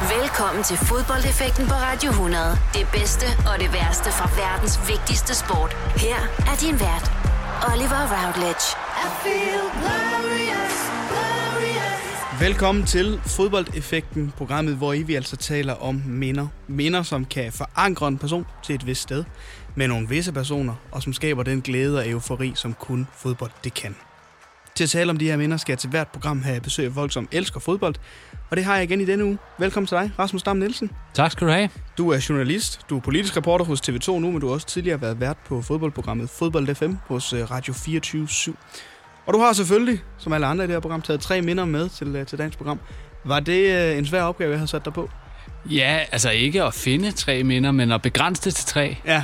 Velkommen til Fodboldeffekten på Radio 100. Det bedste og det værste fra verdens vigtigste sport. Her er din vært, Oliver Routledge. Velkommen til Fodboldeffekten, programmet, hvor vi altså taler om minder. Minder, som kan forankre en person til et vist sted med nogle visse personer, og som skaber den glæde og eufori, som kun fodbold det kan. Til at tale om de her minder skal jeg til hvert program have besøg af folk, som elsker fodbold. Og det har jeg igen i denne uge. Velkommen til dig, Rasmus Dam Nielsen. Tak skal du have. Du er journalist, du er politisk reporter hos TV2 nu, men du har også tidligere været vært på fodboldprogrammet Fodbold FM hos Radio 24/7. Og du har selvfølgelig, som alle andre i det her program, taget 3 minder med til dagens program. Var det en svær opgave, jeg havde sat dig på? Ja, altså ikke at finde 3 minder, men at begrænse det til 3. Ja.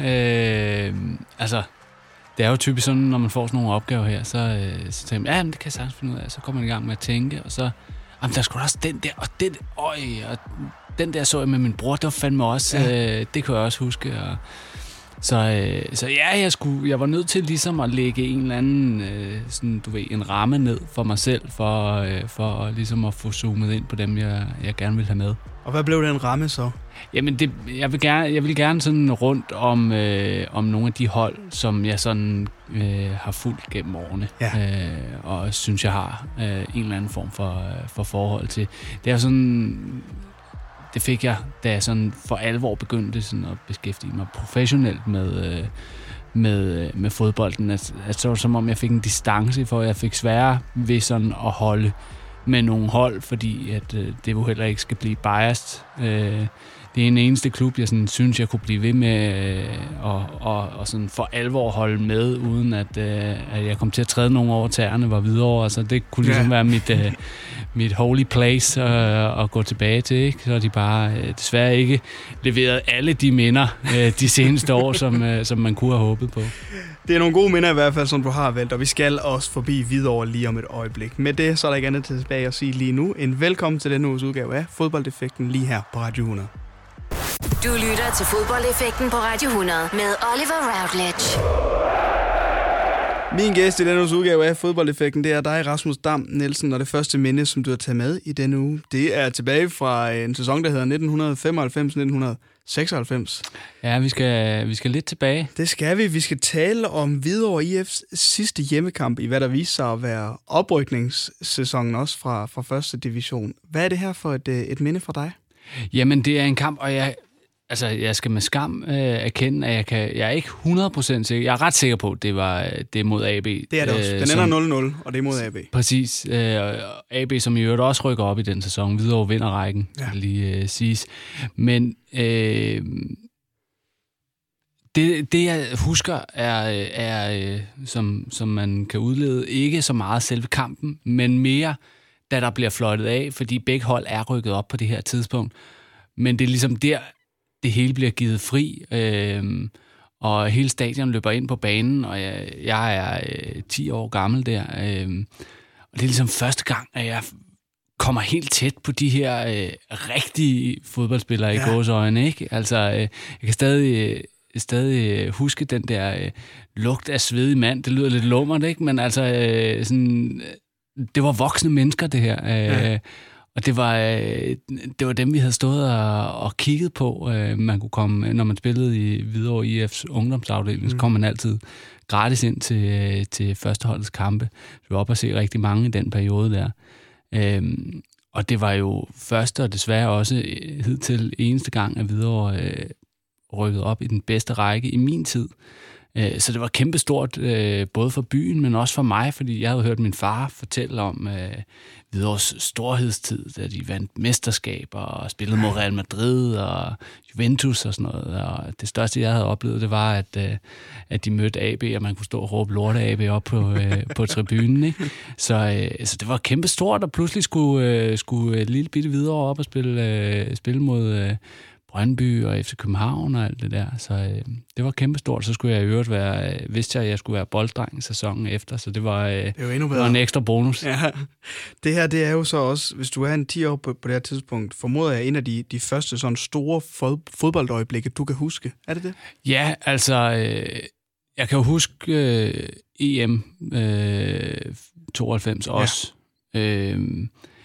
Det er jo typisk sådan, når man får sådan nogle opgaver her, så tænker man, ja, men det kan jeg sagtens finde ud af. Så kommer man i gang med at tænke, og så, der skulle også den der, og den, og den der så jeg med min bror, det var fandme også, det kunne jeg også huske. Og, så ja, jeg var nødt til ligesom at lægge en eller anden, sådan, du ved, en ramme ned for mig selv, for ligesom at få zoomet ind på dem, jeg gerne vil have med. Og hvad blev den ramme så? Jamen, jeg vil gerne sådan rundt om nogle af de hold, som jeg sådan har fulgt gennem årene. Ja. Og synes, jeg har en eller anden form for forhold til. Det er sådan... Det fik jeg, da jeg sådan for alvor begyndte sådan at beskæftige mig professionelt med fodbolden. At så var det som om, jeg fik en distance, for jeg fik sværere ved sådan at holde med nogle hold, fordi at det jo heller ikke skal blive biased. Det er en eneste klub, jeg sådan synes, jeg kunne blive ved med og sådan for alvor holde med, uden at jeg kom til at træde nogle over tæerne, var videre. Altså, det kunne ligesom være mit holy place at gå tilbage til. Ikke? Så de bare desværre ikke leveret alle de minder de seneste år, som man kunne have håbet på. Det er nogle gode minder i hvert fald, som du har valgt, og vi skal også forbi Hvidovre lige om et øjeblik. Med det, så er der ikke andet tilbage at sige lige nu. En velkommen til denne uges udgave af Fodboldeffekten lige her på Radio 100. Du lytter til Fodboldeffekten på Radio 100 med Oliver Routledge. Min gæst i denne uges udgave af Fodboldeffekten, det er dig, Rasmus Dam Nielsen, og det første minde, som du har taget med i denne uge, det er tilbage fra en sæson, der hedder 1995-1996. Ja, vi skal lidt tilbage. Det skal vi. Vi skal tale om Hvidovre IF's sidste hjemmekamp i hvad der viste sig at være oprykningssæsonen også fra første division. Hvad er det her for et minde fra dig? Jamen, det er en kamp, og jeg skal med skam erkende, at jeg er ikke 100% sikker. Jeg er ret sikker på, at det er mod AB. Det er det også. Den ender 0-0, og det er mod AB. Præcis. AB, som i øvrigt også rykker op i den sæson. Hvidovre vinder rækken, kan lige siges. Men det jeg husker, er som man kan udlede, ikke så meget selve kampen, men mere, da der bliver fløjtet af, fordi begge hold er rykket op på det her tidspunkt. Men det er ligesom der, det hele bliver givet fri, og hele stadion løber ind på banen, og jeg er 10 år gammel der. Og det er ligesom første gang, at jeg kommer helt tæt på de her rigtige fodboldspillere i gåseøjne, ikke? Altså, jeg kan stadig huske den der lugt af svedig mand. Det lyder lidt lummert, ikke? Men altså, sådan, det var voksne mennesker, det her. Og det var dem, vi havde stået og kigget på. Man kunne komme, når man spillede i Hvidovre IF's ungdomsafdeling, så kom man altid gratis ind til førsteholdets kampe. Så vi var oppe og se rigtig mange i den periode der. Og det var jo første og desværre også hidtil eneste gang, at Hvidovre rykket op i den bedste række i min tid. Så det var kæmpestort, både for byen, men også for mig, fordi jeg havde hørt min far fortælle om Hvidovres storhedstid, da de vandt mesterskaber og spillede mod Real Madrid og Juventus og sådan noget. Og det største, jeg havde oplevet, det var, at de mødte AB, og man kunne stå og råbe lorte AB op på tribunen. Ikke? Så det var kæmpestort, og pludselig skulle lille bitte Hvidovre op og spille mod Brøndby og FC København og alt det der. Så det var kæmpestort. Så skulle jeg i øvrigt vidste jeg, at jeg skulle være bolddreng sæsonen efter, så det var en ekstra bonus. Ja. Det her, det er jo så også, hvis du er en 10 år på det her tidspunkt, formoder jeg en af de første sådan store fodboldøjeblikke, du kan huske. Er det det? Ja, altså, jeg kan jo huske EM 92 også.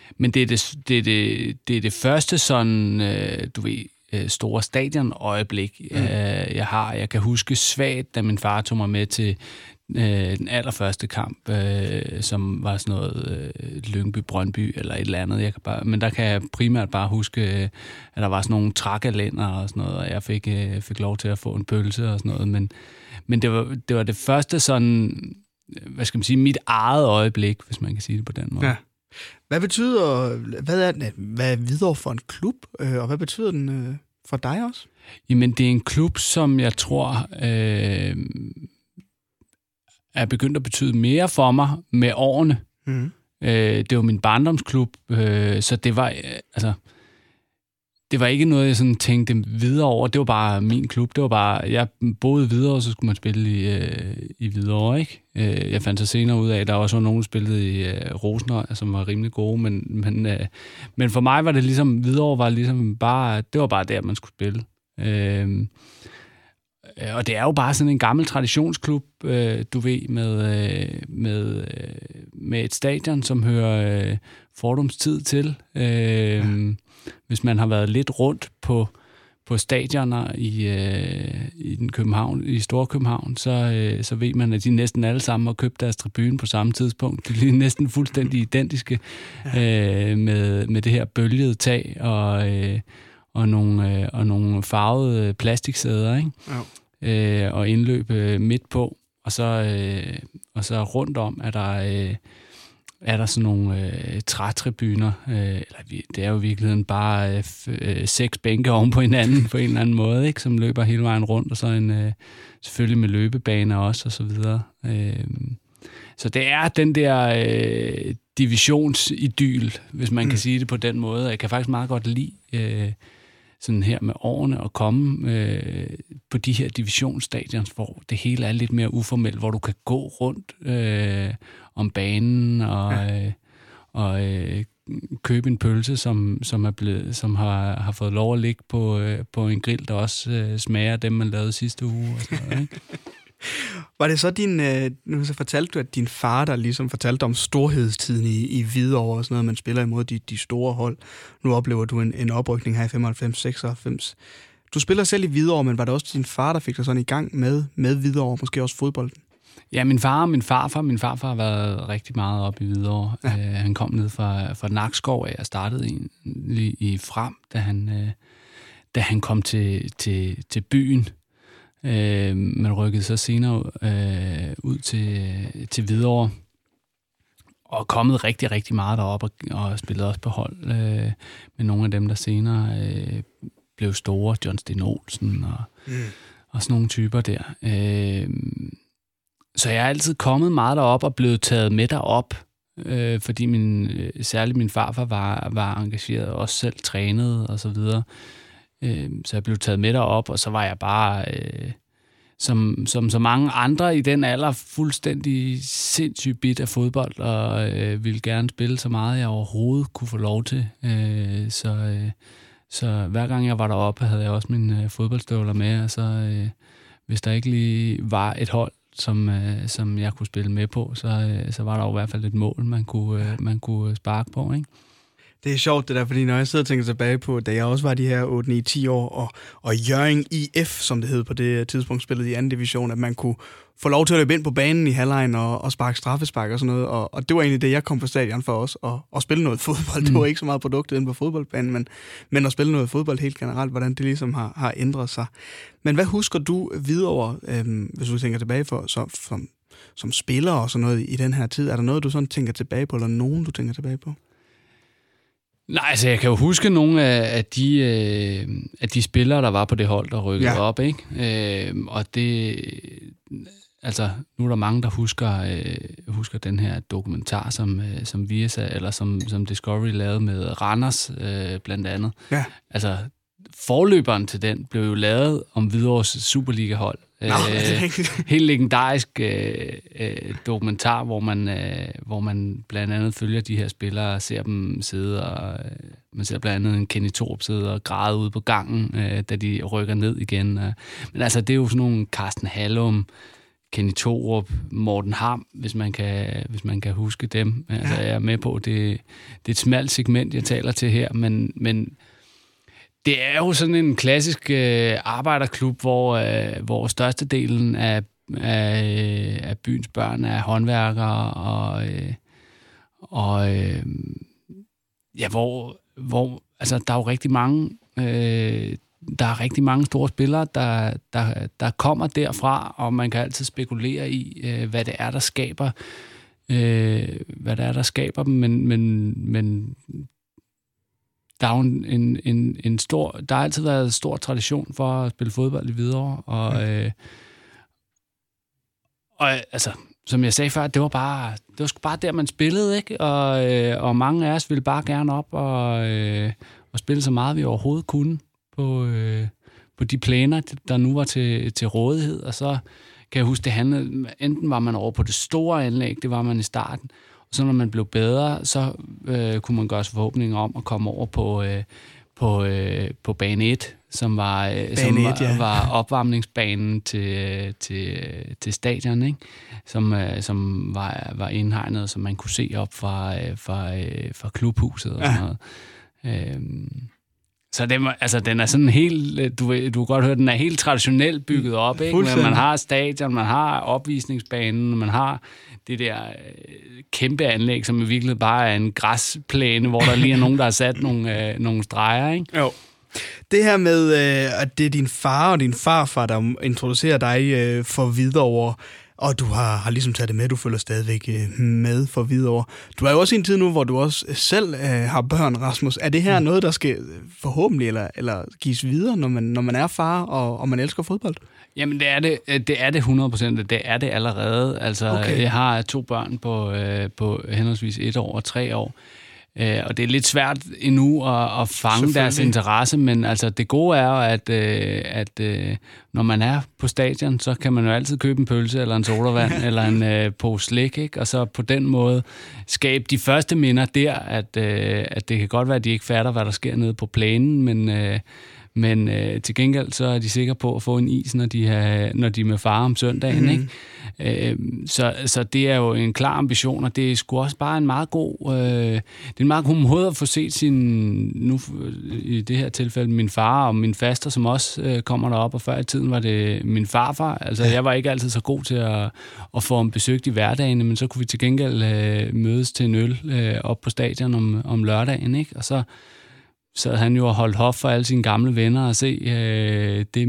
Men det er det første sådan, store stadionøjeblik, jeg har. Jeg kan huske svagt, da min far tog mig med til den allerførste kamp, som var sådan noget Lyngby-Brøndby eller et eller andet. Men der kan jeg primært bare huske, at der var sådan nogle trækalænder og sådan noget, og jeg fik lov til at få en pølse og sådan noget. Men det var det første sådan, hvad skal man sige, mit eget øjeblik, hvis man kan sige det på den måde. Ja. Hvad er Hvidovre for en klub, og hvad betyder den for dig også? Jamen, det er en klub, som jeg tror er begyndt at betyde mere for mig med årene. Mm. Det var min barndomsklub, så det var det var ikke noget, jeg sådan tænkte videre over. Det var bare min klub. Det var bare, jeg boede videre, så skulle man spille i Hvidovre, ikke? Jeg fandt så senere ud af, at der også var nogen, der spillede i Rosenhøj, som var rimelig gode, men for mig var det ligesom, Hvidovre var ligesom bare, det var bare der, man skulle spille. Og det er jo bare sådan en gammel traditionsklub, du ved, med et stadion, som hører Fordums tid til. Hvis man har været lidt rundt på stadioner i Storkøbenhavn, så ved man, at de næsten alle sammen har købt deres tribune på samme tidspunkt. De er næsten fuldstændig identiske med det her bølgede tag og nogle farvede plastiksæder, ikke? Ja. Og indløb midt på, og så rundt om er der sådan nogle trætribuner, det er jo i virkeligheden bare 6 bænke oven på hinanden på en eller anden måde, ikke, som løber hele vejen rundt, og så selvfølgelig med løbebane også, og så videre. Så det er den der divisionsidyl, hvis man kan sige det på den måde. Jeg kan faktisk meget godt lide sådan her med årene at komme på de her divisionsstadions, hvor det hele er lidt mere uformelt, hvor du kan gå rundt om banen og købe en pølse, som har fået lov at ligge på en grill, der også smager dem, man lavede sidste uge. Og sådan noget, ikke? Var det så nu så fortalte du, at din far, der ligesom fortalte om storhedstiden i Hvidovre og sådan noget, man spiller imod de store hold. Nu oplever du en oprykning her i 95-96. Du spiller selv i Hvidovre, men var det også din far, der fik dig sådan i gang med Hvidovre, måske også fodbolden? Ja, min far og min farfar. Min farfar har været rigtig meget op i Hvidovre. Ja. Han kom ned fra Nakskov af og startede i Frem, da han kom til byen. Man rykkede så senere ud til Hvidovre og kommet rigtig, rigtig meget derop og spillede også på hold med nogle af dem, der senere blev store, John Sten Olsen og sådan nogle typer der. Så jeg er altid kommet meget derop og blevet taget med derop, fordi særligt min farfar var engageret og også selv trænede og så videre. Så jeg blev taget med derop, og så var jeg bare, som så mange andre i den alder, fuldstændig sindssygt bit af fodbold, og ville gerne spille så meget, jeg overhovedet kunne få lov til. Så hver gang jeg var deroppe, havde jeg også mine fodboldstøvler med, og så hvis der ikke lige var et hold, som jeg kunne spille med på, så var der jo i hvert fald et mål, man kunne sparke på, ikke? Det er sjovt det der, fordi når jeg sidder og tænker tilbage på, da jeg også var de her 8-9-10 år, og Hjørring IF, som det hed på det tidspunkt, spillede i anden division, at man kunne få lov til at løbe ind på banen i halvlejen og sparke straffespark og sådan noget, og det var egentlig det, jeg kom på stadion for os, at spille noget fodbold. Det var ikke så meget produktet inde på fodboldbanen, men at spille noget fodbold helt generelt, hvordan det ligesom har ændret sig. Men hvad husker du Hvidovre, hvis du tænker tilbage som spiller og sådan noget i den her tid? Er der noget, du sådan tænker tilbage på, eller nogen, du tænker tilbage på? Nej, altså jeg kan jo huske nogle af de spillere, der var på det hold, der rykkede op, ikke? Og det, altså nu er der mange, der husker den her dokumentar, som Viasat eller som Discovery lavede med Randers blandt andet. Ja. Altså forløberen til den blev jo lavet om Hvidovres Superliga-hold. Helt legendarisk dokumentar, hvor man blandt andet følger de her spillere og ser dem sidde, og man ser blandt andet en Kenny Torp sidde og græde ude på gangen, da de rykker ned igen. Men altså, det er jo sådan nogle Carsten Hallum, Kenny Thorup, Morten Ham, hvis man kan huske dem. Altså, jeg er med på, det er et smalt segment, jeg taler til her, men det er jo sådan en klassisk arbejderklub, hvor størstedelen af byens børn er håndværkere, hvor altså, der er jo rigtig mange... Der er rigtig mange store spillere, der kommer derfra, og man kan altid spekulere i, hvad det er, der skaber dem, men der er jo en stor, der har altid været en stor tradition for at spille fodbold i Hvidovre, og altså, som jeg sagde før, det var sgu bare der, man spillede, ikke? Og mange af os ville bare gerne op og spille så meget, vi overhovedet kunne på de planer, der nu var til rådighed. Og så kan jeg huske, det handlede, enten var man over på det store anlæg, det var man i starten, og så når man blev bedre, så kunne man gøre sig forhåbninger om at komme over på bane 1, som var opvarmningsbanen til stadion, ikke? Som var indhegnet, som man kunne se op fra klubhuset og sådan noget. Så den er sådan helt, du kan godt høre, den er helt traditionelt bygget op, ikke? Men man har stadion, man har opvisningsbanen, man har det der kæmpe anlæg, som i virkeligheden bare er en græsplæne, hvor der lige er nogen, der har sat nogle streger, ikke? Jo. Det her med, at det er din far og din farfar, der introducerer dig for Hvidovre, og du har ligesom taget det med, du følger stadigvæk med for Hvidovre. Du er jo også i en tid nu, hvor du også selv har børn, Rasmus. Er det her noget, der skal forhåbentlig eller gives videre, når man er far, og man elsker fodbold? Jamen, det er det 100%. Det er det allerede. Altså, okay. Jeg har 2 børn på henholdsvis 1 år og 3 år. Og det er lidt svært endnu at fange deres interesse, men altså det gode er jo, at når man er på stadion, så kan man jo altid købe en pølse eller en sodavand eller en pose slik, ikke? Og så på den måde skabe de første minder der, at det kan godt være, at de ikke fatter, hvad der sker nede på planen, men til gengæld så er de sikre på at få en is, når de er med far om søndagen, ikke? Så det er jo en klar ambition, og det er sgu også bare en meget god måde at få set sin, nu i det her tilfælde, min far og min faster, som også kommer derop, og før i tiden var det min farfar. Altså, jeg var ikke altid så god til at få ham besøgt i hverdagene, men så kunne vi til gengæld mødes til en øl op på stadion om lørdagen, ikke? Og så havde han jo holdt hof for alle sine gamle venner og se, det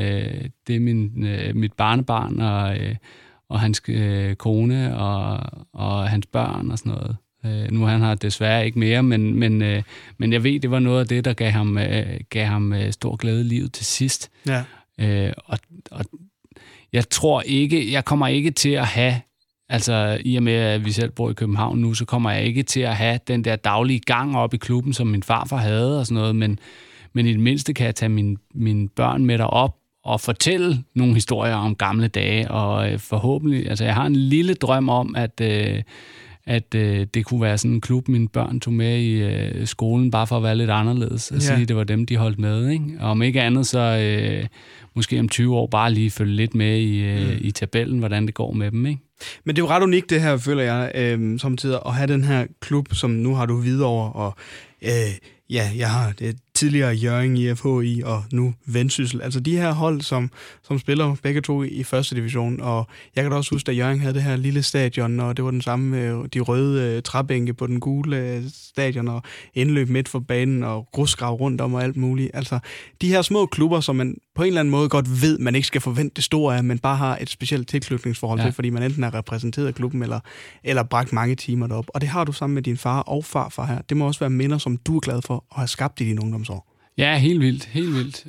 er mit barnebarn og hans kone og hans børn og sådan noget. Nu han har desværre ikke mere, men jeg ved, det var noget af det, der gav ham stor glæde i livet til sidst. Ja. Og jeg kommer ikke til at have, altså i og med, at vi selv bor i København nu, så kommer jeg ikke til at have den der daglige gang op i klubben, som min farfar havde og sådan noget, men i det mindste kan jeg tage mine børn med derop og fortælle nogle historier om gamle dage, og forhåbentlig, altså jeg har en lille drøm om, at det kunne være sådan en klub, mine børn tog med i skolen, bare for at være lidt anderledes, og sige, at det var dem, de holdt med, ikke? Og om ikke andet, så måske om 20 år bare lige følge lidt med i tabellen, hvordan det går med dem, ikke? Men det er jo ret unikt det her, føler jeg, samtidig at have den her klub, som nu har du Hvidovre, og jeg har det tidligere Hjørring IFHI og nu Vendsyssel. Altså de her hold, som spiller begge to i første division, og jeg kan da også huske, at Hjørring havde det her lille stadion, og det var den samme med de røde træbænke på den gule stadion, og indløb midt for banen, og grusgrav rundt om og alt muligt. Altså de her små klubber, som man på en eller anden måde godt ved, man ikke skal forvente det store af, men bare har et specielt tilknytningsforhold til, fordi man enten er repræsenteret af klubben, eller bragt mange timer derop. Og det har du sammen med din far og farfar her. Det må også være minder, som du er glad for at have skabt i dine ungdomsår. Ja, helt vildt.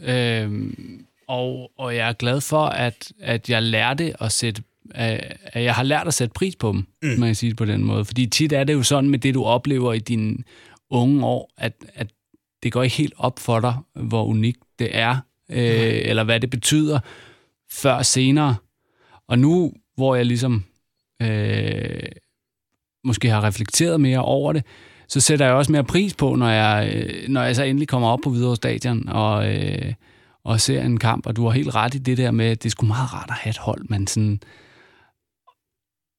Og jeg er glad for, at jeg lærte at jeg har lært at sætte pris på dem, man kan sige det på den måde. Fordi tit er det jo sådan med det, du oplever i dine unge år, at det går ikke helt op for dig, hvor unikt det er, eller hvad det betyder, før senere. Og nu, hvor jeg ligesom måske har reflekteret mere over det, så sætter jeg også mere pris på, når jeg så endelig kommer op på Hvidovre Stadion og ser en kamp, og du har helt ret i det der med, at det er sgu meget rart at have et hold, man sådan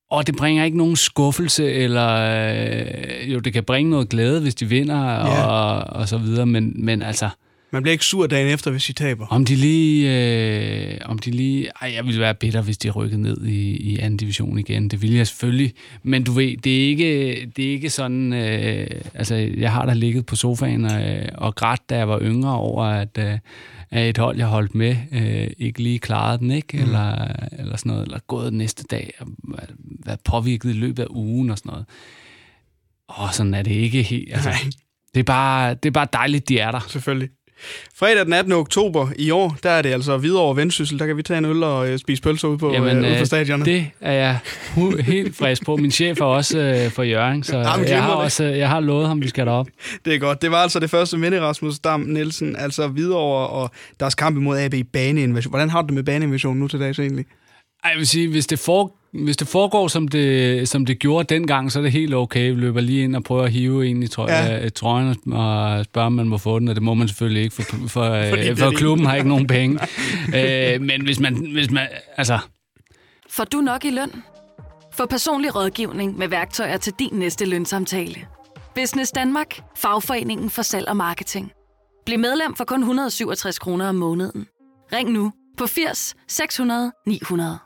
Og det bringer ikke nogen skuffelse, eller jo, det kan bringe noget glæde, hvis de vinder, og så videre, men altså... Man bliver ikke sur dagen efter, hvis de taber. Om de lige... jeg ville være bitter, hvis de rykkede ned i anden division igen. Det ville jeg selvfølgelig. Men du ved, det er ikke sådan... altså, jeg har da ligget på sofaen og grædt, da jeg var yngre, over at et hold, jeg holdt med, ikke lige klarede den, ikke? Eller sådan noget. Eller gået næste dag og været påvirket i løbet af ugen og sådan noget. Sådan er det ikke helt... Altså, det er bare dejligt, de er der. Selvfølgelig. Fredag den 18. oktober i år, der er det altså Hvidovre Vendsyssel. Der kan vi tage en øl og spise pølser ude på stadionet. Det er jeg helt frisk på. Min chef er også for Hjørring, så jeg har lovet ham, vi skal derop. Det er godt. Det var altså det første minde, Rasmus Dam Nielsen, altså Hvidovre og deres kamp imod AB Baneinvasion. Hvordan har du det med Baneinvasion nu til dags egentlig? Jeg vil sige, hvis det foregår, som det gjorde dengang, så er det helt okay. Vi løber lige ind og prøver at hive en i trøjen og spørge, om man må få den, og det må man selvfølgelig ikke, for klubben har ikke nogen penge. Men hvis man... Altså... Får du nok i løn? Få personlig rådgivning med værktøjer til din næste lønsamtale. Business Danmark. Fagforeningen for salg og marketing. Bliv medlem for kun 167 kroner om måneden. Ring nu på 80 600 900.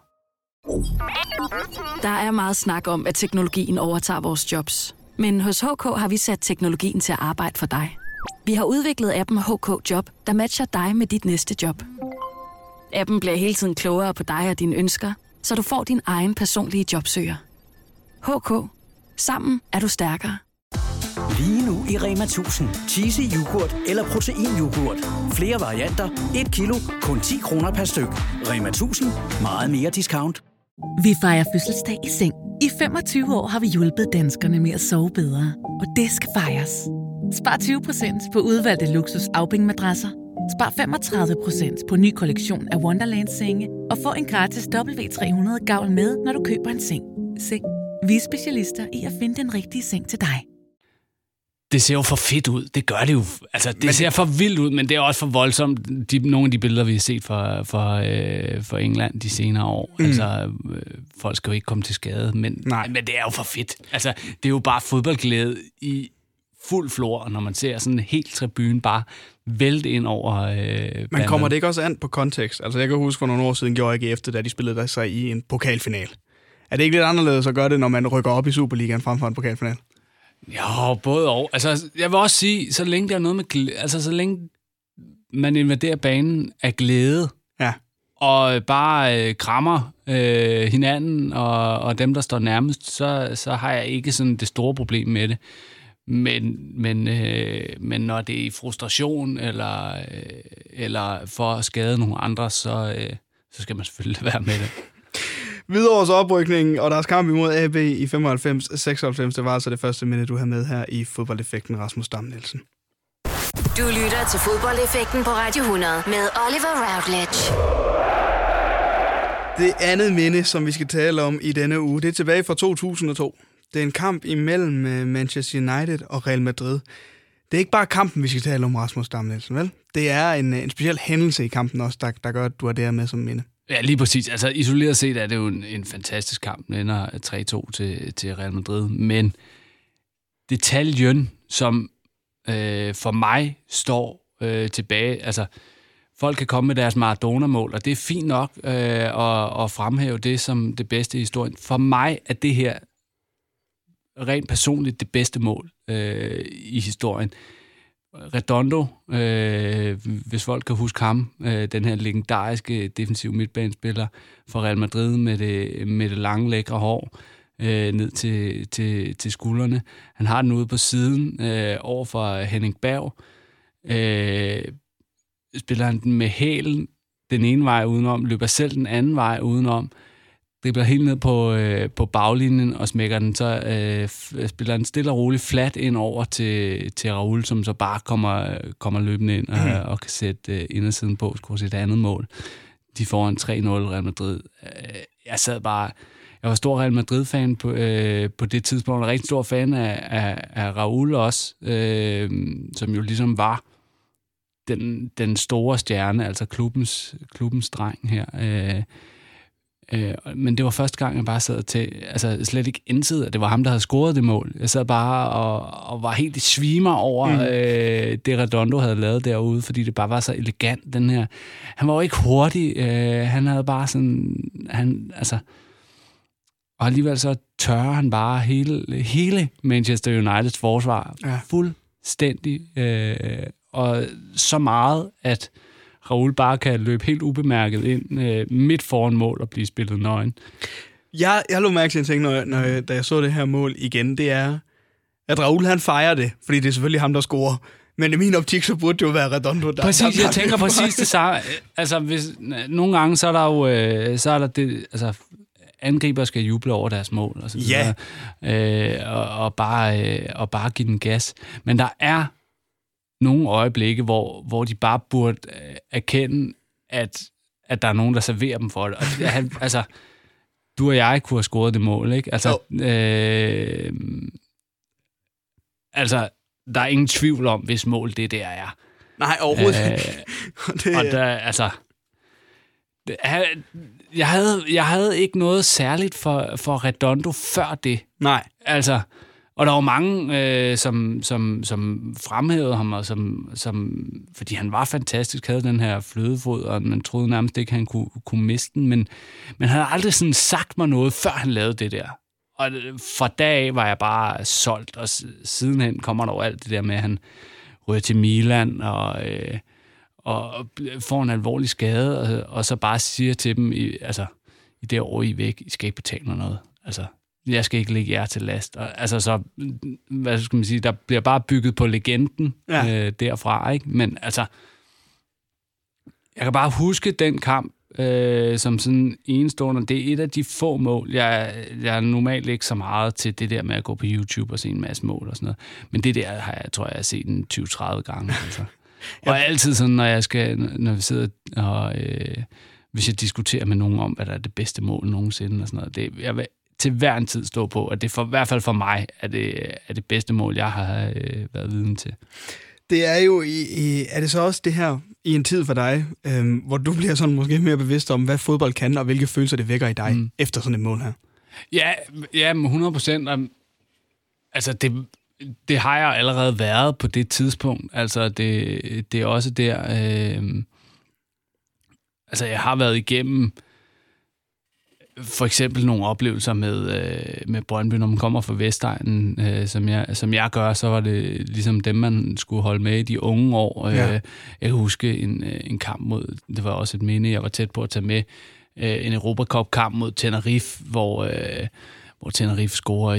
Der er meget snak om, at teknologien overtager vores jobs. Men hos HK har vi sat teknologien til at arbejde for dig. Vi har udviklet appen HK Job, der matcher dig med dit næste job. Appen bliver hele tiden klogere på dig og dine ønsker, så du får din egen personlige jobsøger. HK. Sammen er du stærkere. Lige nu i Rema 1000. Cheesy yoghurt eller protein-yoghurt. Flere varianter. 1 kilo. Kun 10 kroner per styk. Rema 1000. Meget mere discount. Vi fejrer fødselsdag i seng. I 25 år har vi hjulpet danskerne med at sove bedre. Og det skal fejres. Spar 20% på udvalgte luksus Aubing-madrasser. Spar 35% på ny kollektion af Wonderland-senge. Og få en gratis W300 gavl med, når du køber en seng. Seng. Vi er specialister i at finde den rigtige seng til dig. Det ser jo for fedt ud. Det gør det jo. Altså, det ser for vildt ud, men det er også for voldsomt. Nogle af de billeder, vi har set for England de senere år. Altså, folk skal jo ikke komme til skade, men det er jo for fedt. Altså, det er jo bare fodboldglæde i fuld flor, når man ser sådan en helt tribune bare vælte ind over Men kommer det ikke også an på kontekst? Altså, jeg kan huske, for nogle år siden gjorde AGF det, da de spillede sig i en pokalfinal. Er det ikke lidt anderledes at gøre det, når man rykker op i Superligaen frem for en pokalfinal? Ja, både og. Altså, jeg vil også sige, så længe der er noget med altså, så længe man invaderer banen af glæde, og bare krammer hinanden og dem, der står nærmest, så har jeg ikke sådan det store problem med det. Men når det er i frustration eller for at skade nogle andre, så skal man selvfølgelig være med det. Hvidovres oprykning og deres kamp imod AB i 95-96, det var altså det første minde, du har med her i Fodboldeffekten, Rasmus Dam Nielsen. Du lytter til Fodboldeffekten på Radio 100 med Oliver Routledge. Det andet minde, som vi skal tale om i denne uge, det er tilbage fra 2002. Det er en kamp imellem Manchester United og Real Madrid. Det er ikke bare kampen, vi skal tale om, Rasmus Dam Nielsen, vel? Det er en speciel hændelse i kampen også, der gør, at du er der med som minde. Ja, lige præcis. Altså, isoleret set er det jo en fantastisk kamp. Den ender 3-2 til Real Madrid. Men detaljen, som for mig står tilbage... Altså, folk kan komme med deres Maradona-mål, og det er fint nok at fremhæve det som det bedste i historien. For mig er det her rent personligt det bedste mål i historien. Redondo, hvis folk kan huske ham, den her legendariske defensiv midtbanespiller for Real Madrid med det lange, lækre hår ned til skuldrene. Han har den ude på siden over for Henning Berg. Spiller han den med hælen den ene vej udenom, løber selv den anden vej udenom, dribler helt ned på baglinjen og smækker den, så spiller den stille og roligt flat ind over til Raul, som så bare kommer løbende ind og kan sætte indersiden på, score sit andet mål. De får en 3-0 Real Madrid. Jeg var stor Real Madrid-fan på det tidspunkt, og rigtig stor fan af Raul også, som jo ligesom var den store stjerne, altså klubbens dreng her. Men det var første gang, jeg bare sad til, altså slet ikke indsede, at det var ham, der havde scoret det mål. Jeg sad bare og var helt i svimer over det Redondo havde lavet derude, fordi det bare var så elegant, den her. Han var jo ikke hurtig, han havde bare sådan, og alligevel så tørrer han bare hele Manchester Uniteds forsvar fuldstændig, og så meget, at Raul bare kan løbe helt ubemærket ind midt foran mål og blive spillet nøgen. Jeg lå mærke til en ting, da jeg så det her mål igen, det er, at Raul han fejrer det, fordi det er selvfølgelig ham, der scorer. Men i min optik, så burde det jo være Redondo, der... Præcis, jeg tænker præcis det samme. Altså, nogle gange, så er der jo... så er der det, altså, angriber skal juble over deres mål, og så videre, og bare give den gas. Men der er nogle øjeblikke, hvor de bare burde erkende, at der er nogen, der serverer dem for det. Og altså, du og jeg kunne have scoret det mål, ikke? Altså, altså, der er ingen tvivl om, hvis mål det der er. Nej, overhovedet ikke. Og der, altså... Jeg havde ikke noget særligt for Redondo før det. Nej. Altså, og der var mange, som fremhævede ham, og fordi han var fantastisk, havde den her flødefod, og man troede nærmest ikke, han kunne miste den, men han havde aldrig sådan sagt mig noget, før han lavede det der. Og fra dag af var jeg bare solgt, og sidenhen kommer der jo alt det der med, at han ryger til Milan, og får en alvorlig skade, og så bare siger til dem, i det år I er væk, I skal ikke betale mig noget. Altså, jeg skal ikke lægge jer til last. Og, altså, så, hvad skal man sige, der bliver bare bygget på legenden derfra, ikke? Men altså, jeg kan bare huske den kamp, som sådan enestående. Det er et af de få mål. Jeg er normalt ikke så meget til det der med at gå på YouTube og se en masse mål og sådan noget. Men det der tror jeg har set en 20-30 gange, altså. Og altid sådan, når vi sidder og hvis jeg diskuterer med nogen om, hvad der er det bedste mål nogensinde og sådan noget, jeg vil til hver en tid stå på, at det i hvert fald for mig er det bedste mål, jeg har været viden til. Det er jo er det så også det her i en tid for dig, hvor du bliver sådan måske mere bevidst om, hvad fodbold kan, og hvilke følelser det vækker i dig efter sådan et mål her? Ja, 100%. Altså, det har jeg allerede været på det tidspunkt. Altså, det er også der... altså, jeg har været igennem for eksempel nogle oplevelser med Brøndby, når man kommer fra Vestegnen, som jeg gør, så var det ligesom dem, man skulle holde med i de unge år. Ja. Jeg kan huske en kamp mod... Det var også et minde, jeg var tæt på at tage med. En Europa Cup-kamp mod Tenerife, hvor Tenerife scorer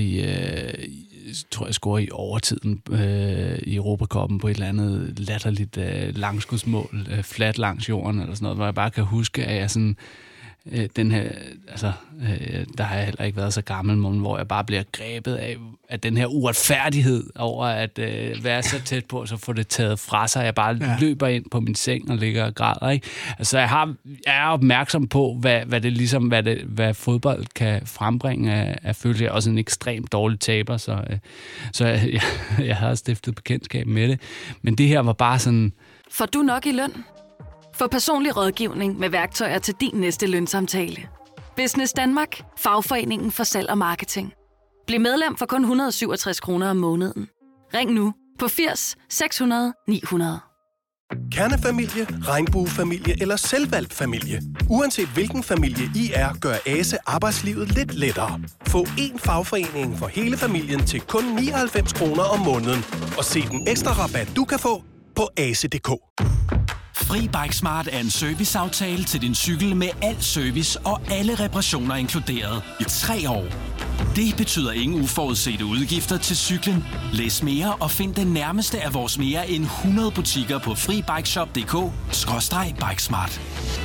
i overtiden i Europa Cup'en på et eller andet latterligt langskudsmål, flat langs jorden eller sådan noget, hvor jeg bare kan huske, at jeg sådan den her, altså, der har jeg heller ikke været så gammel, men hvor jeg bare bliver grebet af den her uretfærdighed over at være så tæt på, så få det taget fra sig. Jeg bare løber ind på min seng og ligger og græder, ikke? Altså, jeg er opmærksom på, hvad fodbold kan frembringe af følelse. Jeg er også en ekstremt dårlig taber, så jeg har stiftet bekendtskab med det. Men det her var bare sådan... Får du nok i løn? Få personlig rådgivning med værktøjer til din næste lønsamtale. Business Danmark, fagforeningen for salg og marketing. Bliv medlem for kun 167 kroner om måneden. Ring nu på 80 600 900. Kernefamilie, regnbuefamilie eller selvvalgt familie. Uanset hvilken familie I er, gør ASE arbejdslivet lidt lettere. Få én fagforening for hele familien til kun 99 kroner om måneden. Og se den ekstra rabat, du kan få på ase.dk. Fri Bike Smart er en serviceaftale til din cykel med al service og alle reparationer inkluderet i 3 år. Det betyder ingen uforudsete udgifter til cyklen. Læs mere og find den nærmeste af vores mere end 100 butikker på FriBikeShop.dk/Bikesmart.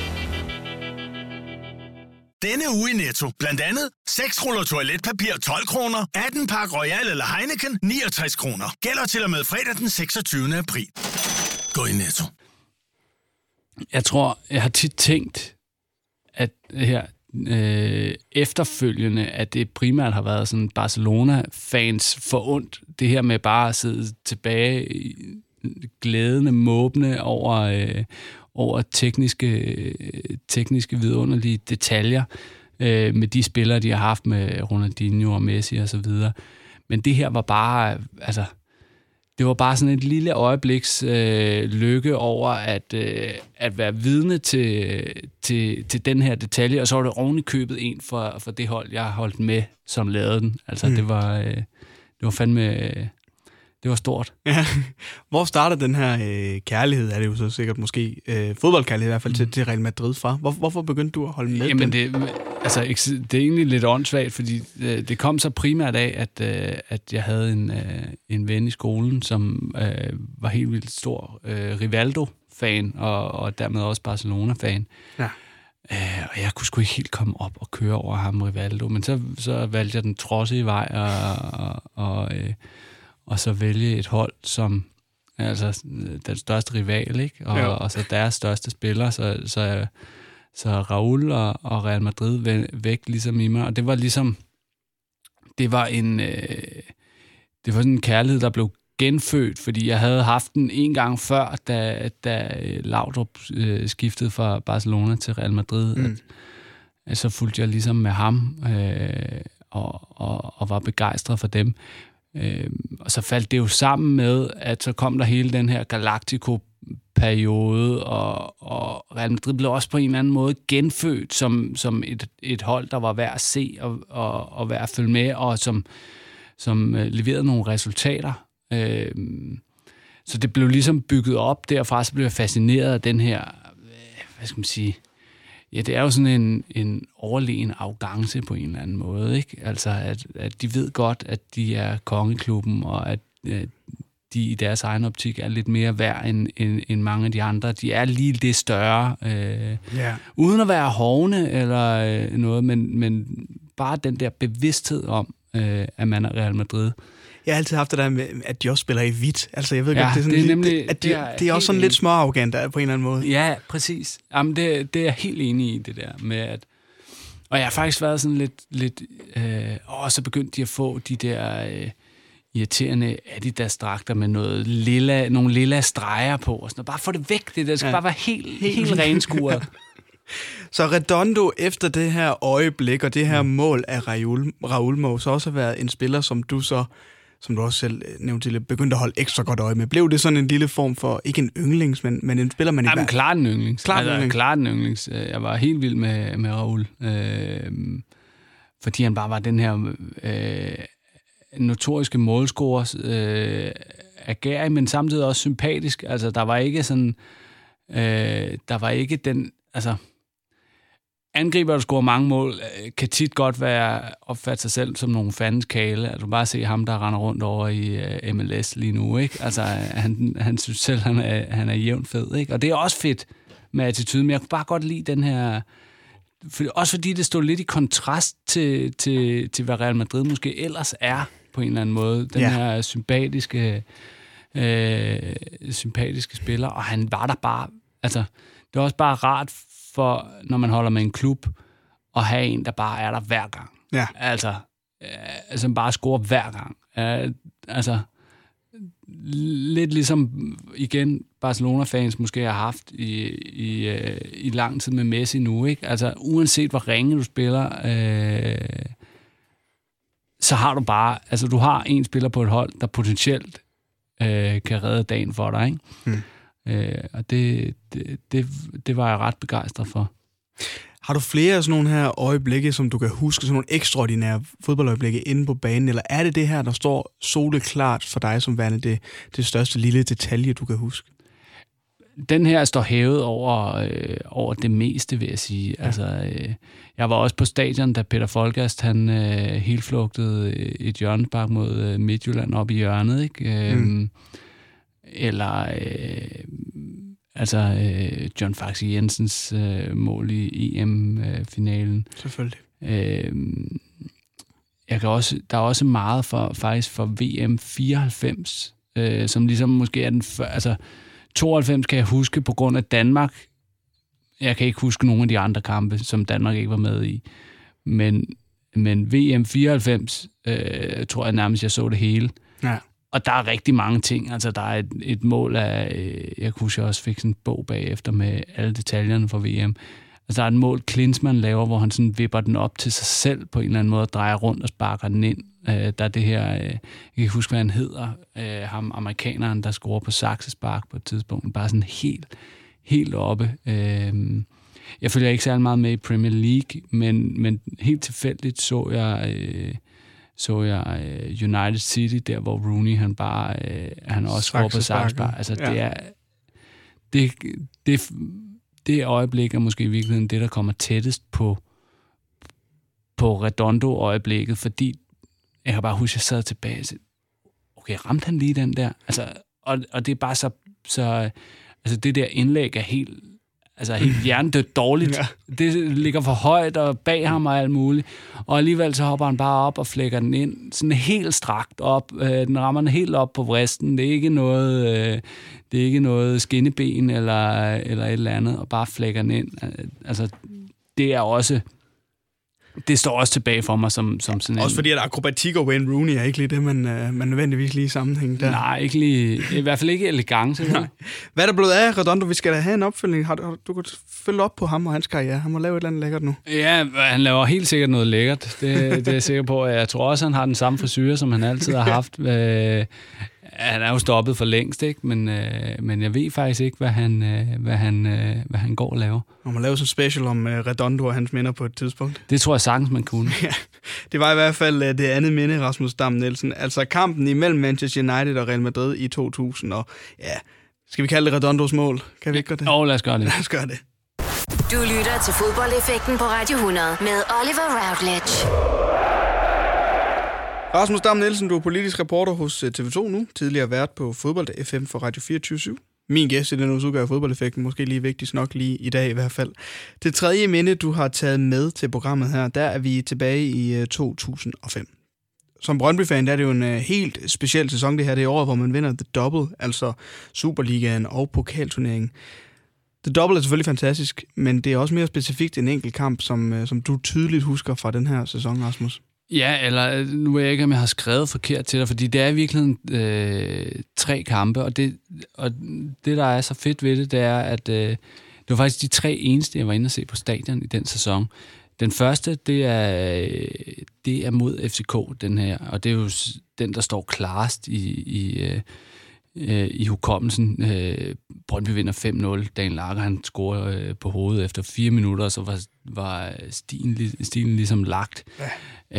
Denne uge i Netto. Blandt andet 6 ruller toiletpapir 12 kroner, 18 pakke Royal eller Heineken 69 kroner. Gælder til og med fredag den 26. april. Gå i Netto. Jeg tror, jeg har tit tænkt, at her efterfølgende, at det primært har været sådan Barcelona-fans forundt. Det her med bare at sidde tilbage glædende, måbende over tekniske vidunderlige detaljer. med de spillere, de har haft med Ronaldinho og Messi og så videre. Men det her var bare, altså, det var bare sådan et lille øjebliks lykke over at være vidne til den her detalje, og så var det oven i købet en for det hold, jeg holdt med, som lavede den. Altså, det var fandme... Det var stort. Ja. Hvor startede den her kærlighed, er det jo så sikkert måske, fodboldkærlighed i hvert fald, til Real Madrid fra? Hvorfor begyndte du at holde med? Jamen, det er egentlig lidt åndssvagt, fordi det kom så primært af, at jeg havde en ven i skolen, som var helt vildt stor Rivaldo-fan, og dermed også Barcelona-fan. Ja. Og jeg kunne sgu ikke helt komme op og køre over ham, Rivaldo, men så valgte jeg den trodsige vej, og så vælge et hold som altså den største rival, ikke? Og så deres største spiller, så Raúl og Real Madrid væk ligesom i mig, og det var ligesom det var sådan en kærlighed, der blev genfødt, fordi jeg havde haft den en gang før, da Laudrup skiftede fra Barcelona til Real Madrid, at så fulgte jeg ligesom med ham og var begejstret for dem. Og så faldt det jo sammen med, at så kom der hele den her Galactico-periode, og Real Madrid blev også på en eller anden måde genfødt som et hold, der var værd at se og værd at følge med, og som leverede nogle resultater. Så det blev ligesom bygget op derfra, så blev jeg fascineret af den her, hvad skal man sige, ja, det er jo sådan en overlegen arrogance på en eller anden måde, ikke? Altså, at de ved godt, at de er kongeklubben, og at de i deres egen optik er lidt mere værd end mange af de andre. De er lige lidt større, uden at være hovne eller noget, men bare den der bevidsthed om, at man er Real Madrid. Jeg har altid haft det der med, at de også spiller i hvidt. Altså, jeg ved godt, det er sådan det er lidt, nemlig, at det er også sådan lidt småarrogant på en eller anden måde. Ja, præcis. Jamen, det er jeg helt enig i, det der med, at... Og jeg har faktisk været sådan lidt så begyndte de at få de der irriterende Adidas-dragter med nogle lilla streger på, og sådan noget. Bare få det væk, det der. Skal bare være helt renskuret. Så Redondo, efter det her øjeblik og det her mål af Raúl, må så også have været en spiller, som du også selv nævnte til, begyndte at holde ekstra godt øje med. Blev det sådan en lille form for, ikke en yndlings, men en spiller, man ikke... Jamen, klart en yndlings. Klart en yndlings. Jeg var helt vild med Raúl. Fordi han bare var den her notoriske målscorer, agerig, men samtidig også sympatisk. Altså, der var ikke sådan... der var ikke den... Altså, angriber, der scorer mange mål, kan tit godt opfatte sig selv som nogle fandens kæle. Altså, du bare se ham, der render rundt over i MLS lige nu, ikke? Altså, han synes selv, han er jævnt fed, ikke? Og det er også fedt med attitude, men jeg kunne bare godt lide den her... Også fordi det stod lidt i kontrast til hvad Real Madrid måske ellers er, på en eller anden måde. Den her sympatiske spiller, og han var der bare... Altså, det er også bare rart for, når man holder med en klub, at have en, der bare er der hver gang. Ja. Altså, som bare scorer hver gang. Altså, lidt ligesom, igen, Barcelona-fans måske har haft i lang tid med Messi nu, ikke? Altså, uanset hvor ringe du spiller, så har du bare... Altså, du har en spiller på et hold, der potentielt kan redde dagen for dig, ikke? Og det var jeg ret begejstret for. Har du flere af sådan nogle her øjeblikke, som du kan huske, sådan nogle ekstraordinære fodboldøjeblikke inde på banen, eller er det her, der står soleklart for dig som værende det største lille detalje, du kan huske? Den her står hævet over det meste, vil jeg sige. Ja. Altså, jeg var også på stadion, da Peter Folgast, han helflugtede et hjørnespark mod Midtjylland op i hjørnet, ikke? Eller John Faxi Jensens mål i EM-finalen. Selvfølgelig. Der er også meget for VM 94, som ligesom måske er den... 92 kan jeg huske på grund af Danmark. Jeg kan ikke huske nogen af de andre kampe, som Danmark ikke var med i. Men VM 94, tror jeg nærmest, jeg så det hele. Ja. Og der er rigtig mange ting. Altså, der er et mål af... Jeg kunne også fik sådan en bog bagefter med alle detaljerne for VM. Altså, der er et mål, Klinsmann laver, hvor han sådan vipper den op til sig selv på en eller anden måde, drejer rundt og sparker den ind. Der er det her, jeg kan ikke huske, hvad han hedder, ham amerikaneren, der scorer på saksespark på et tidspunkt. Bare sådan helt oppe. Jeg følger ikke særlig meget med i Premier League, men helt tilfældigt så jeg United City, der hvor Rooney, han også scorer på saksespark. Altså, ja. Det øjeblik er måske i virkeligheden det, der kommer tættest på Redondo-øjeblikket, fordi jeg kan bare huske, at jeg sad tilbage og sagde, okay, ramte han lige den der? Altså, og det er bare så altså det der indlæg er helt hjernedødt dårligt. Ja. Det ligger for højt og bag ham og alt muligt. Og alligevel så hopper han bare op og flækker den ind. Sådan helt strakt op. Den rammer den helt op på vristen. Det er ikke noget skinneben eller et eller andet. Og bare flækker den ind. Altså, det er også... Det står også tilbage for mig som sådan også fordi, at akrobatik og Wayne Rooney er ikke lige det, man nødvendigvis lige i sammenhæng der. Nej, ikke lige. I hvert fald ikke elegance. Hvad er der blevet af Redondo? Vi skal da have en opfølgning. Du kan følge op på ham og hans karriere. Han må lave et eller andet lækkert nu. Ja, han laver helt sikkert noget lækkert. Det er jeg sikker på. Jeg tror også, han har den samme frisyre, som han altid har haft. Han er jo stoppet for længst, ikke? Men jeg ved faktisk ikke, hvad han går og laver. Man må lave sådan en special om Redondo og hans minder på et tidspunkt. Det tror jeg sagtens, man kunne. Ja, det var i hvert fald det andet minde, Rasmus Dam Nielsen. Altså kampen imellem Manchester United og Real Madrid i 2000. Og ja, skal vi kalde det Redondos mål? Kan vi ikke gøre det? Lad os gøre det. Lad os gøre det. Du lytter til Fodboldeffekten på Radio 100 med Oliver Routledge. Rasmus Dam Nielsen, du er politisk reporter hos TV2 nu, tidligere vært på Fodbold FM for Radio 24/7. Min gæst i den uges udgave af Fodboldeffekten, måske lige vigtigst nok lige i dag i hvert fald. Det tredje minde, du har taget med til programmet her, der er vi tilbage i 2005. Som Brøndby-fan, der er det jo en helt speciel sæson det her. Det er året, hvor man vinder The Double, altså Superligaen og pokalturneringen. The Double er selvfølgelig fantastisk, men det er også mere specifikt en enkelt kamp, som du tydeligt husker fra den her sæson, Rasmus. Ja, eller nu ved jeg ikke, om jeg har skrevet forkert til dig, fordi det er virkelig 3 kampe, og det, der er så fedt ved det, det er, at det var faktisk de 3 eneste, jeg var inde og se på stadion i den sæson. Den første, det er mod FCK, den her, og det er jo den, der står klarest i hukommelsen. Brøndby vinder 5-0. Dan Lager, han scorer på hovedet efter 4 minutter, og så var stilen ligesom lagt. Ja.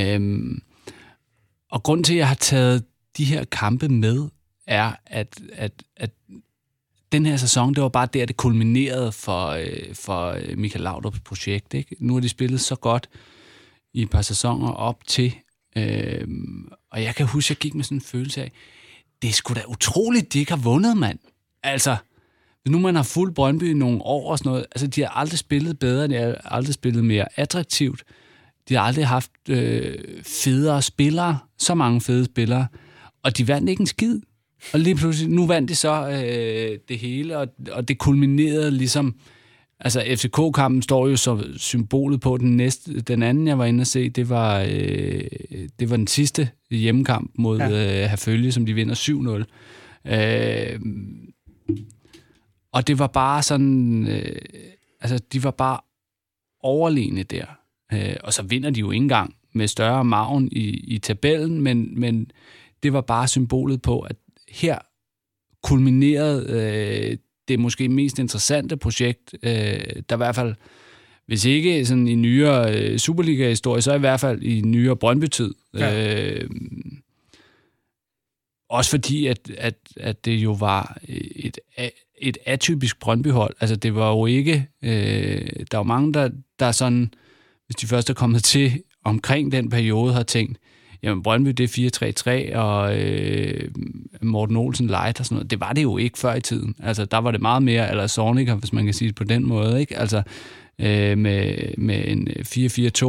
Og grunden til, at jeg har taget de her kampe med, er, at den her sæson, det var bare der, det kulminerede for Michael Laudrups projekt. Ikke? Nu har de spillet så godt i et par sæsoner op til, og jeg kan huske, at jeg gik med sådan en følelse af, det er sgu da utroligt, de ikke har vundet, mand. Altså, nu man har fulgt Brøndby i nogle år og sådan noget, altså de har aldrig spillet bedre, de har aldrig spillet mere attraktivt, de har aldrig haft federe spillere, så mange fede spillere, og de vandt ikke en skid. Og lige pludselig, nu vandt de så det hele, og det kulminerede ligesom, altså FCK-kampen står jo så symbolet på den anden, jeg var inde at se, det var den sidste hjemmekamp mod Herfølge, som de vinder 7-0. Og det var bare sådan, altså de var bare overlegne der. Og så vinder de jo ikke engang med større margen i tabellen, men det var bare symbolet på, at her kulminerede det måske mest interessante projekt, der i hvert fald, hvis ikke sådan i nyere Superliga-historie, så i hvert fald i nyere Brøndby-tid. Ja. Også fordi, at det jo var et atypisk Brøndby-hold. Altså, det var jo ikke... der var mange, der sådan, hvis de først er kommet til omkring den periode, har tænkt, jamen Brøndby, det er 4-3-3, og Morten Olsen light og sådan noget. Det var det jo ikke før i tiden. Altså, der var det meget mere, eller Zorniger, hvis man kan sige det på den måde, ikke? Altså, med en 4-4-2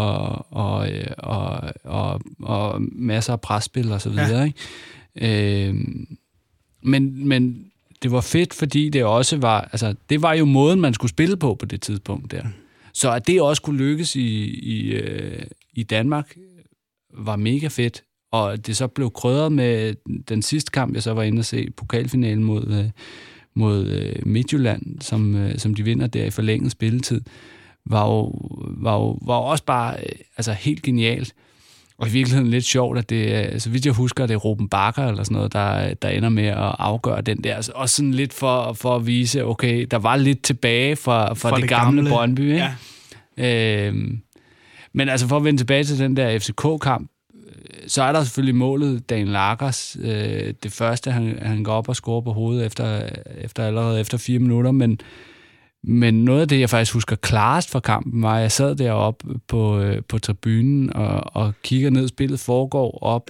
og masser af presspil og så videre, ikke? Men det var fedt, fordi det også var, altså, det var jo måden, man skulle spille på det tidspunkt der. Så at det også kunne lykkes i Danmark, var mega fedt, og det så blev krydret med den sidste kamp, jeg så var inde og se, pokalfinalen mod Midtjylland, som de vinder der i forlænget spilletid, var jo også bare altså helt genialt. Og i virkeligheden lidt sjovt, at det, så vidt jeg husker, det er Ruben Bakker eller sådan noget, der ender med at afgøre den der. Også sådan lidt for at vise, okay, der var lidt tilbage fra det gamle Brøndby, ikke? Ja. Men altså for at vende tilbage til den der FCK-kamp, så er der selvfølgelig målet Daniel Lagers. Det første, han går op og scorer på hovedet allerede efter 4 minutter, men noget af det, jeg faktisk husker klarest fra kampen, var, at jeg sad deroppe på tribunen og kigger ned. Spillet foregår op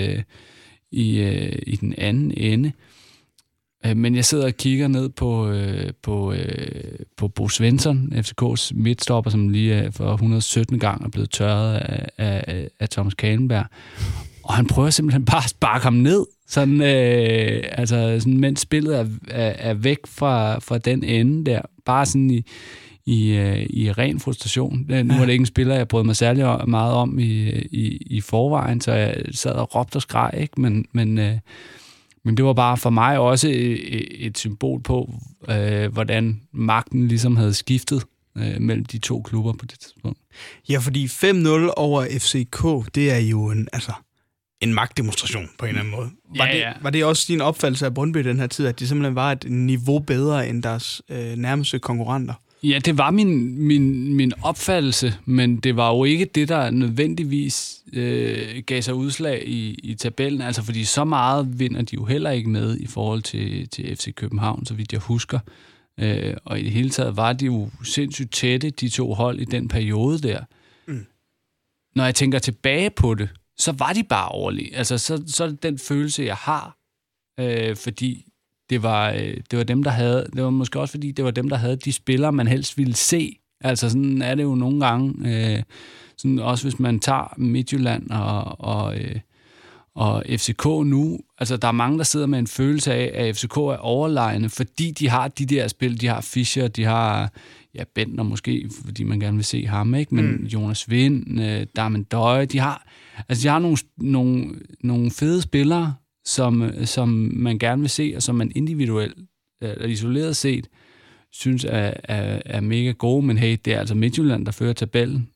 i den anden ende. Men jeg sidder og kigger ned på Bo Svensson, FCK's midtstopper, som lige for 117 gang er blevet tørret af Thomas Kahlenberg. Og han prøver simpelthen bare at sparke ham ned, sådan, sådan, mens spillet er væk fra den ende der. Bare sådan i ren frustration. Nu var det ikke en spiller, jeg brød mig særlig meget om i forvejen, så jeg sad og råbte og skreg, ikke? Men det var bare for mig også et symbol på, hvordan magten ligesom havde skiftet mellem de to klubber på det tidspunkt. Ja, fordi 5-0 over FCK, det er jo en magtdemonstration på en eller anden måde. Var det også din opfattelse af Brøndby den her tid, at de simpelthen var et niveau bedre end deres nærmeste konkurrenter? Ja, det var min opfattelse, men det var jo ikke det, der nødvendigvis gav sig udslag i tabellen. Altså, fordi så meget vinder de jo heller ikke med i forhold til FC København, så vidt jeg husker. Og i det hele taget var de jo sindssygt tætte, de to hold i den periode der. Mm. Når jeg tænker tilbage på det, så var de bare overlige. Altså, så er det den følelse, jeg har, fordi det var dem, der havde... Det var måske også, fordi det var dem, der havde de spillere, man helst ville se. Altså, sådan er det jo nogle gange. Sådan også hvis man tager Midtjylland og FCK nu. Altså, der er mange, der sidder med en følelse af, at FCK er overlegne, fordi de har de der spil. De har Fischer, de har... Ja, Bentner måske, fordi man gerne vil se ham, ikke? Men Jonas Vind, Darmen Døje, de har nogle fede spillere, som man gerne vil se, og som man individuelt, eller isoleret set, synes er mega gode, men hey, det er altså Midtjylland, der fører tabellen,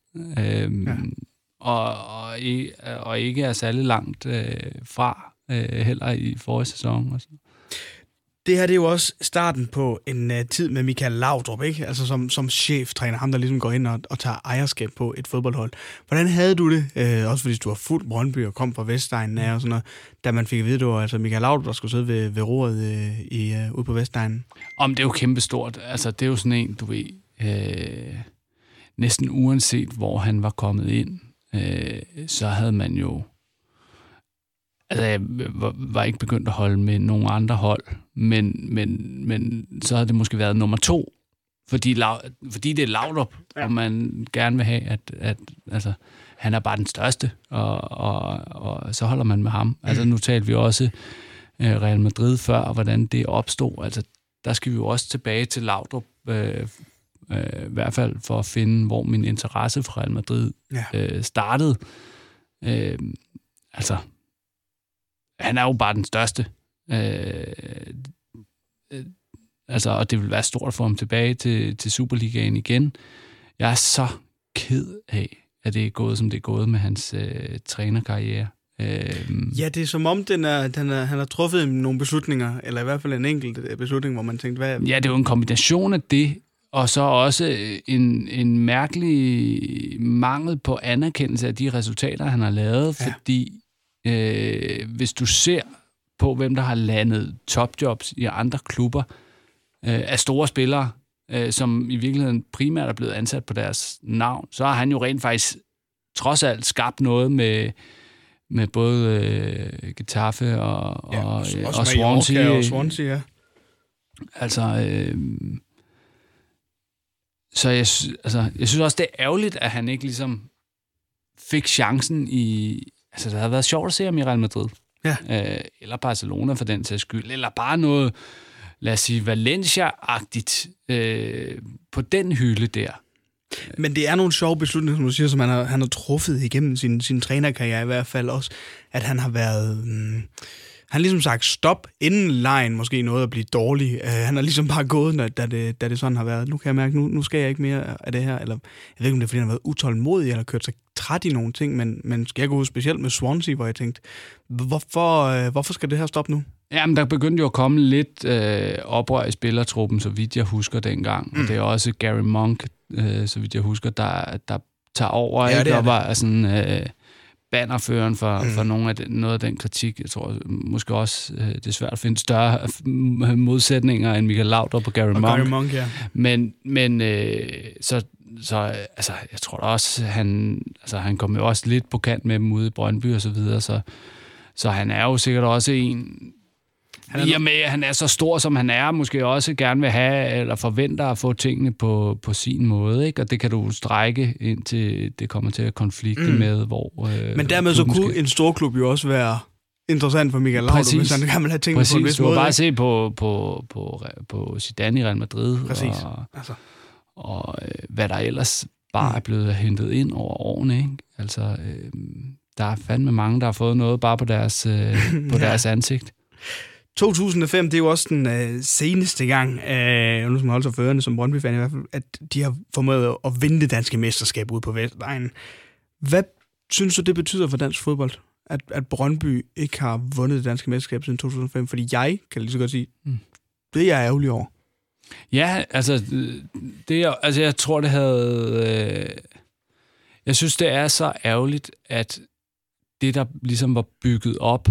og ikke er særlig langt fra, heller i forrige sæson. Og sådan. Det her det er jo også starten på en tid med Michael Laudrup, ikke? Altså som cheftræner, ham der ligesom går ind og tager ejerskab på et fodboldhold. Hvordan havde du det, også fordi du var fuldt Brøndby og kom fra Vestegnen og sådan noget, da man fik at vide, at det var altså Michael Laudrup, der skulle sidde ved roret ude på Vestegnen? Det er jo kæmpestort. Altså, det er jo sådan en, du ved, næsten uanset hvor han var kommet ind, så havde man jo... Altså, jeg var ikke begyndt at holde med nogle andre hold, men så havde det måske været nummer 2, fordi det er Laudrup, og man gerne vil have, at altså, han er bare den største, og så holder man med ham. Altså, nu talte vi også Real Madrid før, og hvordan det opstod. Altså, der skal vi jo også tilbage til Laudrup, i hvert fald for at finde, hvor min interesse for Real Madrid startede. Altså... Han er jo bare den største. Og det vil være stort for ham tilbage til Superligaen igen. Jeg er så ked af, at det er gået, som det er gået med hans trænerkarriere. Ja, det er som om, han har truffet nogle beslutninger, eller i hvert fald en enkelt beslutning, hvor man tænkte, hvad... Ja, det er jo en kombination af det, og så også en mærkelig mangel på anerkendelse af de resultater, han har lavet, fordi hvis du ser på, hvem der har landet topjobs i andre klubber af store spillere, som i virkeligheden primært er blevet ansat på deres navn, så har han jo rent faktisk trods alt skabt noget med både Getafe og Swansea. Og Swansea, ja. Altså, så jeg synes også, det er ærgerligt, at han ikke ligesom fik chancen i... Altså, det har været sjovt at se ham i Real Madrid. Ja. Eller Barcelona for den sags skyld. Eller bare noget, lad os sige, Valencia-agtigt på den hylde der. Men det er nogle sjove beslutninger, som du siger, som han har truffet igennem sin trænerkarriere i hvert fald også. At han har været... han ligesom sagt stop, inden lejen måske nåede at blive dårlig. Han har ligesom bare gået, da det sådan har været. Nu kan jeg mærke, nu skal jeg ikke mere af det her. Eller, jeg ved ikke, om det er, fordi han har været utålmodig, eller kørt sig træt i nogle ting, men skal jeg gå ud specielt med Swansea, hvor jeg tænkte, hvorfor skal det her stoppe nu? Jamen, der begyndte jo at komme lidt oprør i spillertruppen, så vidt jeg husker dengang. Og det er også Gary Monk, så vidt jeg husker, der tager over. Ja, der var sådan bannerføren for noget af den kritik. Jeg tror måske også, det er svært at finde større modsætninger end Michael Laudrup og Gary Monk. Gary Monk, ja. Men så altså, jeg tror da også, han kom jo også lidt på kant med dem ude i Brøndby og så videre, så han er jo sikkert også en... I og med, at han er så stor, som han er, måske også gerne vil have, eller forventer at få tingene på sin måde, ikke? Og det kan du strække, indtil det kommer til at konflikte med, hvor... Men dermed så kunne en stor klub jo også være interessant for Michael Laudrup, hvis han gerne vil have tingene på en vis måde. Bare se på Zidane i Real Madrid, og hvad der ellers bare er blevet hentet ind over årene, ikke? Altså, der er fandme mange, der har fået noget bare på deres ansigt. 2005, det er jo også den seneste gang, nu som holder sig førende som Brøndby-fan i hvert fald, at de har formået at vinde det danske mesterskab ude på Vestegnen. Hvad synes du, det betyder for dansk fodbold, at Brøndby ikke har vundet det danske mesterskab siden 2005? Fordi jeg kan lige så godt sige, det er jeg ærgerlig over. Ja, altså, jeg tror, det havde... jeg synes, det er så ærgerligt, at det, der ligesom var bygget op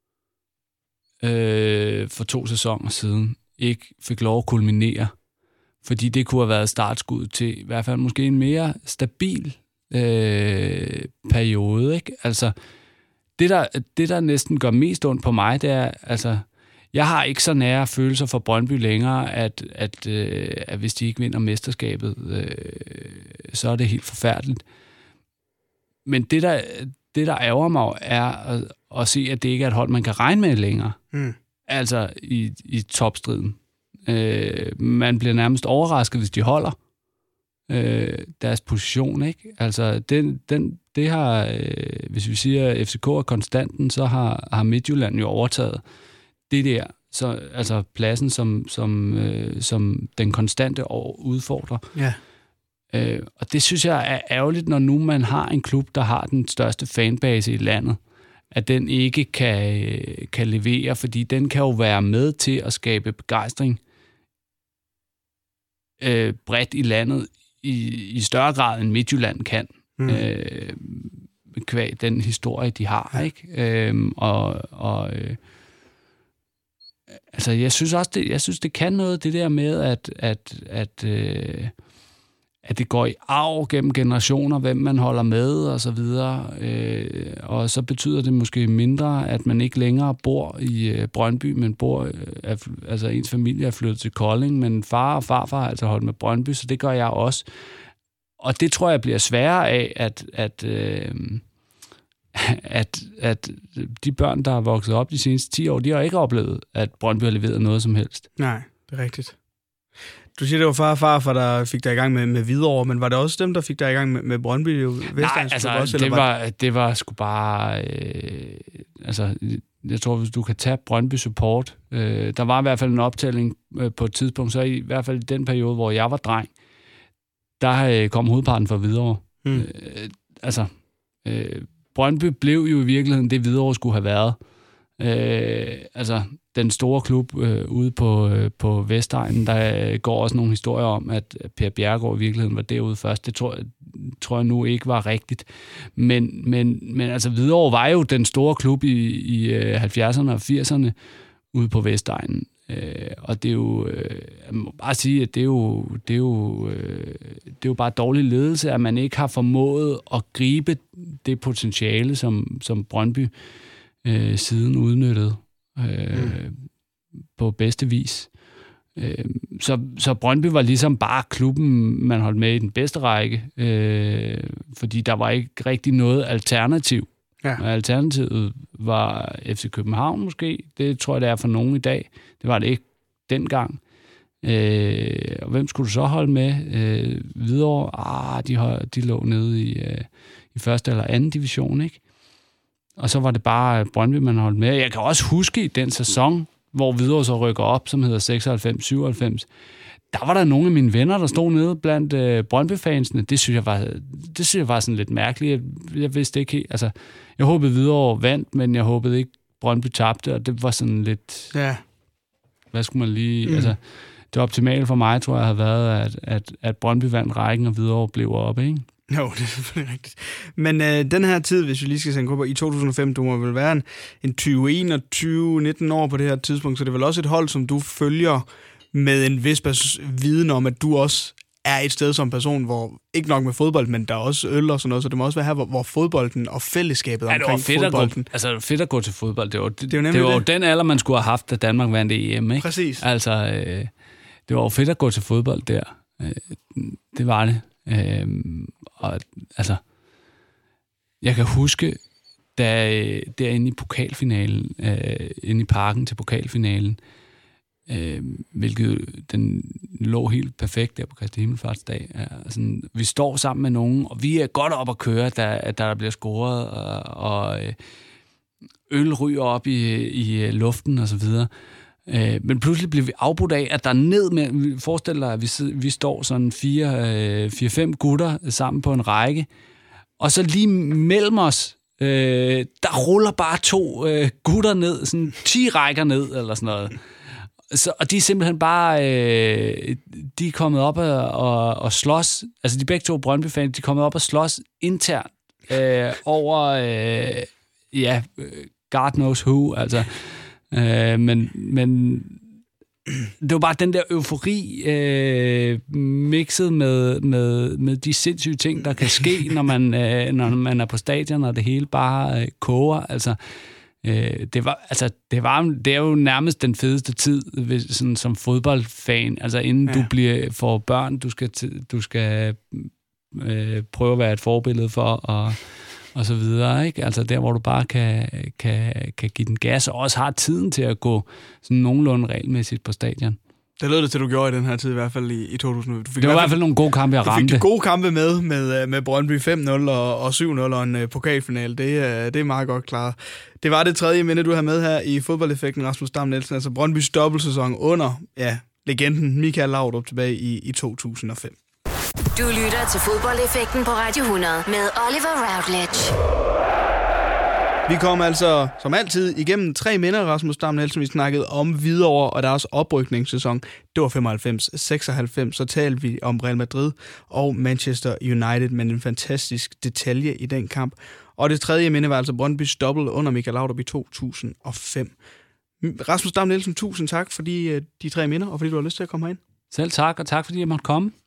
for 2 sæsoner siden, ikke fik lov at kulminere. Fordi det kunne have været startskud til i hvert fald måske en mere stabil periode. Ikke? Altså, det, der næsten gør mest ondt på mig, det er, altså, jeg har ikke så nære følelser for Brøndby længere, at hvis de ikke vinder mesterskabet, så er det helt forfærdeligt. Men det, der ærger mig, er at se, at det ikke er et hold, man kan regne med længere. Altså i topstriden. Man bliver nærmest overrasket, hvis de holder deres position, ikke? Altså, det har, hvis vi siger, at FCK er konstanten, så har Midtjylland jo overtaget det der, så, altså pladsen som den konstante udfordrer. Ja. Og det synes jeg er ærgerligt, når nu man har en klub, der har den største fanbase i landet, at den ikke kan levere, fordi den kan jo være med til at skabe begejstring bredt i landet i større grad, end Midtjylland kan. Kvæg den historie, de har. Ikke? Altså, jeg synes, det kan noget, det der med, at det går i arv gennem generationer, hvem man holder med, og så videre. Og så betyder det måske mindre, at man ikke længere bor i Brøndby, men altså ens familie er flyttet til Kolding, men far og farfar har altså holdt med Brøndby, så det gør jeg også. Og det tror jeg bliver sværere af, at de børn, der har vokset op de seneste 10 år, de har ikke oplevet, at Brøndby har leveret noget som helst. Nej, det er rigtigt. Du siger, det var far og farfar, der fik dig i gang med Hvidovre, men var det også dem, der fik dig i gang med Brøndby? Nej, altså, det var sgu bare... altså, jeg tror, hvis du kan tage Brøndby Support, der var i hvert fald en optælling på et tidspunkt, så i hvert fald i den periode, hvor jeg var dreng, der kom hovedparten fra Hvidovre. Brøndby blev jo i virkeligheden det, Hvidovre skulle have været. Altså, den store klub ude på Vestegnen, der går også nogle historier om, at Per Bjerregaard i virkeligheden var derude først. Det tror jeg nu ikke var rigtigt. Men altså, Hvidovre var jo den store klub i 70'erne og 80'erne ude på Vestegnen. Og det er jo, jeg må bare sige, at det er jo bare dårlig ledelse, at man ikke har formået at gribe det potentiale, som Brøndby siden udnyttede på bedste vis. Så Brøndby var ligesom bare klubben, man holdt med i den bedste række, fordi der var ikke rigtig noget alternativ. Ja. Og alternativet var FC København måske. Det tror jeg, det er for nogen i dag. Det var det ikke dengang. Og hvem skulle du så holde med? Hvidovre? De lå nede i første eller anden division, ikke? Og så var det bare Brøndby, man holdt med. Jeg kan også huske i den sæson, hvor Hvidovre så rykker op, som hedder 96-97, der var der nogle af mine venner, der stod nede blandt Brøndby-fansene. Det synes jeg var sådan lidt mærkeligt. Jeg vidste ikke helt. Altså, jeg håbede Hvidovre vandt, men jeg håbede ikke Brøndby tabte, og det var sådan lidt... Ja. Hvad skulle man lige... Altså, det optimale for mig, tror jeg, havde været, at Brøndby vandt rækken, og Hvidovre blev oppe, ikke? Jo, det er selvfølgelig rigtigt. Men den her tid, hvis vi lige skal sende på i 2005, du må vel være en 20-21-19 år på det her tidspunkt, så det er vel også et hold, som du følger med en vis viden om, at du også er et sted som person, hvor ikke nok med fodbold, men der er også øl og sådan noget, så det må også være her, hvor fodbolden og fællesskabet omkring fodbolden... Det var fedt at gå til fodbold. Det var jo den alder, man skulle have haft, da Danmark vandt EM, ikke? Præcis. Altså, det var jo fedt at gå til fodbold der. Det var det. Og altså, jeg kan huske, da derinde i pokalfinalen, inde i parken til pokalfinalen, hvilket den lå helt perfekt der på Kristi Himmelfartsdag. Altså, vi står sammen med nogen, og vi er godt op at køre, der bliver scoret, og øl ryger op i luften og så videre. Men pludselig bliver vi afbrudt af, at der ned med, forestil dig, at vi står sådan 4-5 gutter sammen på en række, og så lige mellem os, der ruller bare 2 gutter ned, sådan 10 rækker ned, eller sådan noget. Og de er simpelthen bare, de er kommet op og slås, altså de begge 2 Brøndby-fans, de er kommet op og slås internt over, God knows who, altså. Men det var bare den der eufori mixet med de sindssyge ting, der kan ske, når man er på stadion, og det hele bare koger. Altså, det er jo nærmest den fedeste tid sådan, som fodboldfan. Altså inden du får børn, du skal prøve at være et forbillede for og så videre, ikke? Altså der, hvor du bare kan give den gas, og også har tiden til at gå sådan nogenlunde regelmæssigt på stadion. Det lød det til, du gjorde i den her tid, i hvert fald i 2000. Det var i hvert fald nogle gode kampe, jeg ramte. Du fik gode kampe med Brøndby 5-0 og 7-0 og en pokalfinale. Det er meget godt klaret. Det var det tredje minde, du har med her i fodboldeffekten, Rasmus Dam Nielsen. Altså Brøndbys dobbeltsæson under legenden Michael Laudrup tilbage i 2005. Du lytter til fodboldeffekten på Radio 100 med Oliver Routledge. Vi kom altså, som altid, igennem 3 minder, Rasmus Dam Nielsen. Vi snakkede om Hvidovre og deres oprykningssæson. Det var 95-96. Så talte vi om Real Madrid og Manchester United, men en fantastisk detalje i den kamp. Og det tredje minde var altså Brøndbys dobbelt under Michael Laudrup i 2005. Rasmus Dam Nielsen, tusind tak for de 3 minder, og fordi du har lyst til at komme herind. Selv tak, og tak fordi jeg måtte komme.